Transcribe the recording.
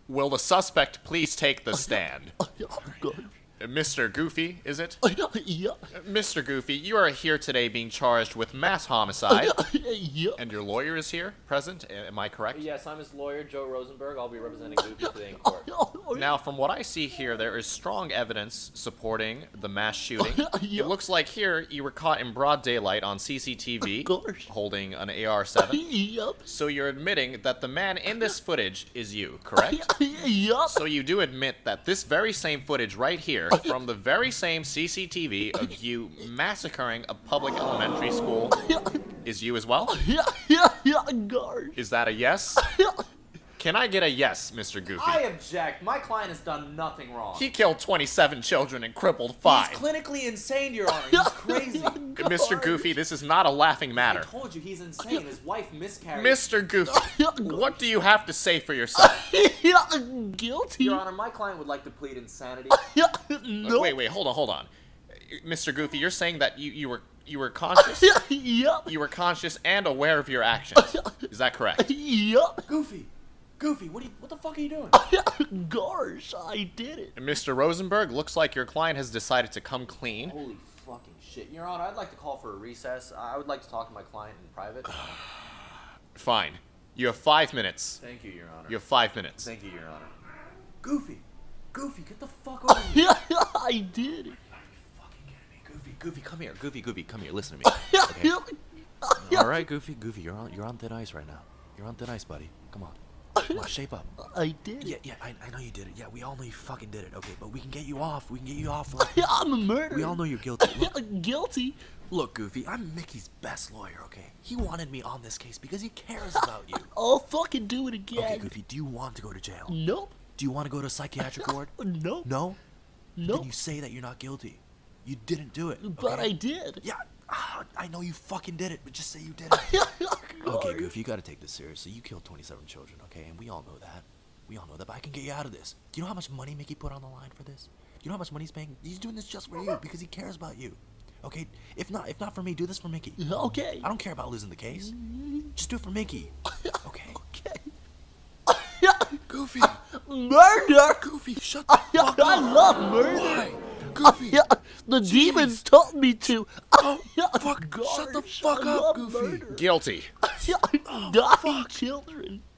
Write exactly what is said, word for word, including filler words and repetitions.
Will the suspect please take the stand? Oh, God. Mister Goofy, is it? Yeah. Mister Goofy, you are here today being charged with mass homicide. Yeah. And your lawyer is here, present, a- am I correct? Yes, I'm his lawyer, Joe Rosenberg. I'll be representing Goofy today in court. Now, from what I see here, there is strong evidence supporting the mass shooting. Yeah. It looks like here you were caught in broad daylight on C C T V Of course. holding an A R seven. Yep. So you're admitting that the man in this footage is you, correct? Yep. So you do admit that this very same footage right here, from the very same C C T V of you massacring a public elementary school, is you as well? Yeah, yeah, yeah, gosh. Is that a yes? Can I get a yes, Mister Goofy? I object. My client has done nothing wrong. He killed twenty-seven children and crippled five. He's clinically insane, Your Honor. He's crazy. Mister Goofy, this is not a laughing I matter. told you he's insane. His wife miscarried. Mister Goofy, what do you have to say for yourself? Yeah, guilty. Your Honor, my client would like to plead insanity. Yeah, no. Wait, wait, hold on, hold on. Mister Goofy, you're saying that you, you were you were conscious? Yeah, yep. You were conscious and aware of your actions. Is that correct? Yep. Goofy. Goofy, what, are you, what the fuck are you doing? Gosh, I did it. Mister Rosenberg, looks like your client has decided to come clean. Holy fucking shit. Your Honor, I'd like to call for a recess. I would like to talk to my client in private. Fine. You have five minutes. Thank you, Your Honor. You have five minutes. Thank you, Your Honor. Goofy. Goofy, get the fuck over here. Yeah, I did it. Fucking kidding me. Goofy, Goofy, come here. Goofy, Goofy, come here. Listen to me. Okay. Yeah. All right, Goofy, Goofy, you're on you're on thin ice right now. You're on thin ice, buddy. Come on. Come on, shape up. I did it. Yeah, yeah, I, I know you did it. Yeah, we all know you fucking did it. Okay, but we can get you off. We can get you off. Like, Yeah, I'm a murderer. we all know you're guilty. Look, Yeah, guilty. look, Goofy, I'm Mickey's best lawyer, okay? He wanted me on this case because he cares about you. I'll fucking do it again. Okay, Goofy, do you want to go to jail? Nope. Do you want to go to a psychiatric ward? Nope. No? Nope. Then you say that you're not guilty. You didn't do it. But okay? I did. Yeah, ah, I know you fucking did it, but just say you did it. Okay, Goofy, you gotta take this seriously. You killed twenty-seven children, okay? And we all know that. We all know that, but I can get you out of this. Do you know how much money Mickey put on the line for this? Do you know how much money he's paying? He's doing this just for you because he cares about you. Okay? If not, if not for me, do this for Mickey. Okay. I don't care about losing the case. Just do it for Mickey. Okay. Okay. Goofy. Murder. Goofy, shut the Yeah, fuck I up. love murder. Why? Goofy. Yeah, the demons told me to. Oh, Yeah, fuck. Shut the gosh, fuck I up, love Goofy. murder. Guilty. Yeah, dying children.